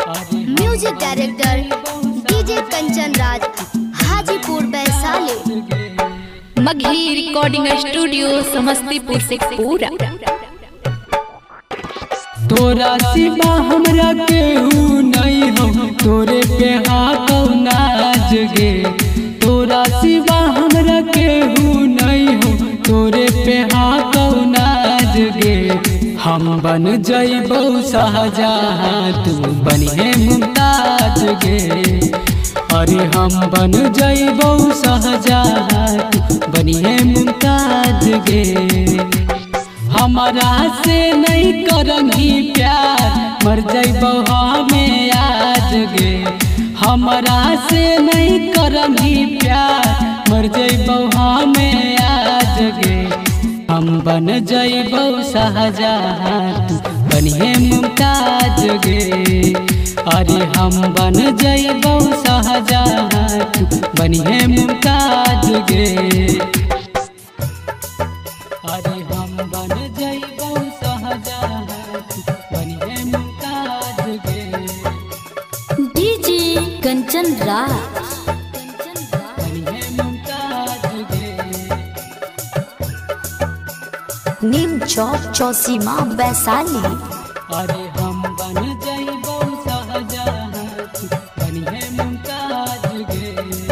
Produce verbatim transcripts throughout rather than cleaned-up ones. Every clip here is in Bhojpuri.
Music director DJ Kanchan Raj, Hajipur Vaishali. Magahi recording studio Samastipur से पूरा। तोरा सिवा हमरा केहू नहीं हो, तोरे पे हाथों नाच गे। तोरा सिवा हमरा केहू नहीं हो, तोरे पे हाथों नाच गे। हम बन जइबौ शाहजहां, तू बनिहे मुमताज गे। अरे हम बन जइबौ शाहजहां, तू बनिहे मुमताज गे। हमारा से नहीं करंगी प्यार, मर जइबौ हमें आज गे। हमारा से नहीं करंगी प्यार, मर जइबौ हमें आज गे। हम बन जइबौ शाहजहां, तू बनिहे मुमताज गे। अरे हम बन जइबौ शाहजहां, तू बनिहे मुमताज गे। अरे हम बन जइबौ शाहजहां, तू बनिहे मुमताज गे। डीजे कंचन राज, बनिहे मुमताज गे। नीम चौक चौसीमा वैशाली। अरे हम बन जइबौ शाहजहां, तू बनिहे मुमताज गे।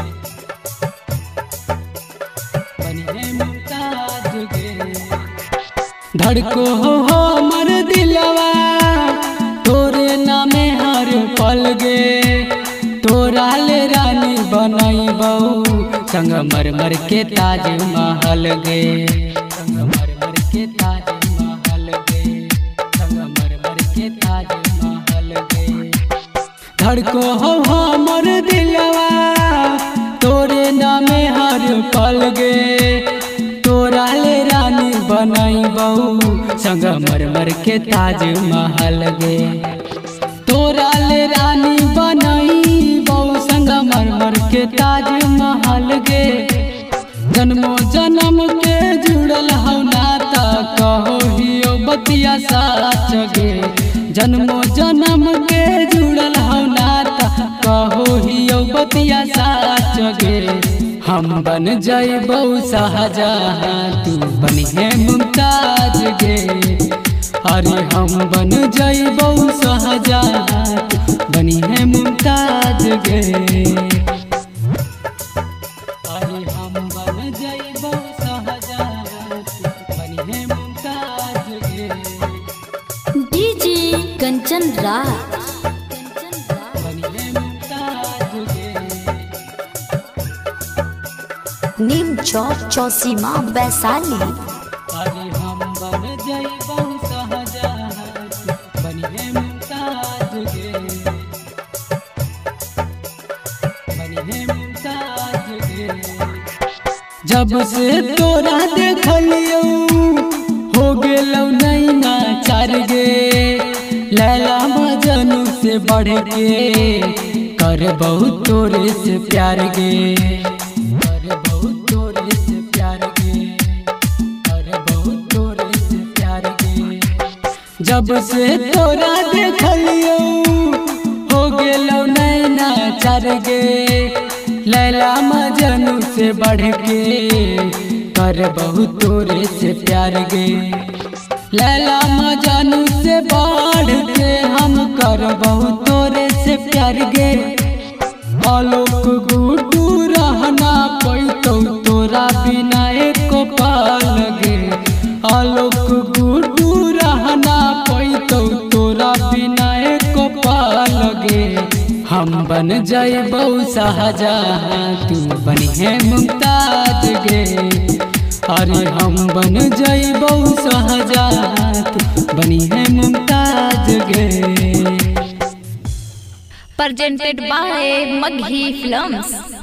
बनिहे मुमताज गे। धड़को हो हमर दिलवा, तोरे नामे हर पल गे। तोरा ले रानी बनइबौ, संग मर मर के ताज महल गे। संग मर मर के ताज महल गे। संग मर मर के ताज महल गे। धड़को हो हमर दिलवा, तोरे नामे हर पल गे। तोरा ले रानी बनइबौ, संग मर मर के ताज महल गे। तोरा ले रानी बनइबौ, संग मर मर के ताज महल गे। जन्मो जन्म के जुड़ल हौ नाता, कहो हियो बतिया साच गे। जन्मो जन्म के जुड़ल हौ नाता, कहो हियो बतिया साच गे। हम बन जइबौ शाहजहां, तू बनिहे मुमताज गे। अरे हम बन जइबौ शाहजहां, तू बनिहे मुमताज गे। अरे हम बन जइबौ शाहजहां, तू बनिहे मुमताज गे। डीजे कंचन राज, बनिहे मुमताज गे। नीम चौक चौसीमा वैशाली। अरे हम बन जइबौ शाहजहां, तू बनिहे मुमताज गे। बनिहे मुमताज गे। जब से तोरा देखलियौ, हो गेलौ नैना चार गे। लैला मजनू से बढ़ के, करबौ तोरे से प्यार गे। करबौ तोरे से प्यार गे। करबौ तोरे से प्यार गे। जब से तोरा देखलियौ, हो गेलौ नैना चार गे। लैला मजनू से बढ़ के, करबौ तोरे से प्यार गे। लैला मजनू से बढ़ के, हम करबौ तोरे से प्यार गे। आलोक गुडू रहना पैतौ, तोरा बिना एको पल गे। आलोक गुडू रहना पैतौ, तोरा बिना एको पल गे। हम बन जइबौ शाहजहां, तू बनिहे मुमताज गे। अरे हम बन जइबौ शाहजहां, तू बनिहे मुमताज गे। presented by Maghi Films।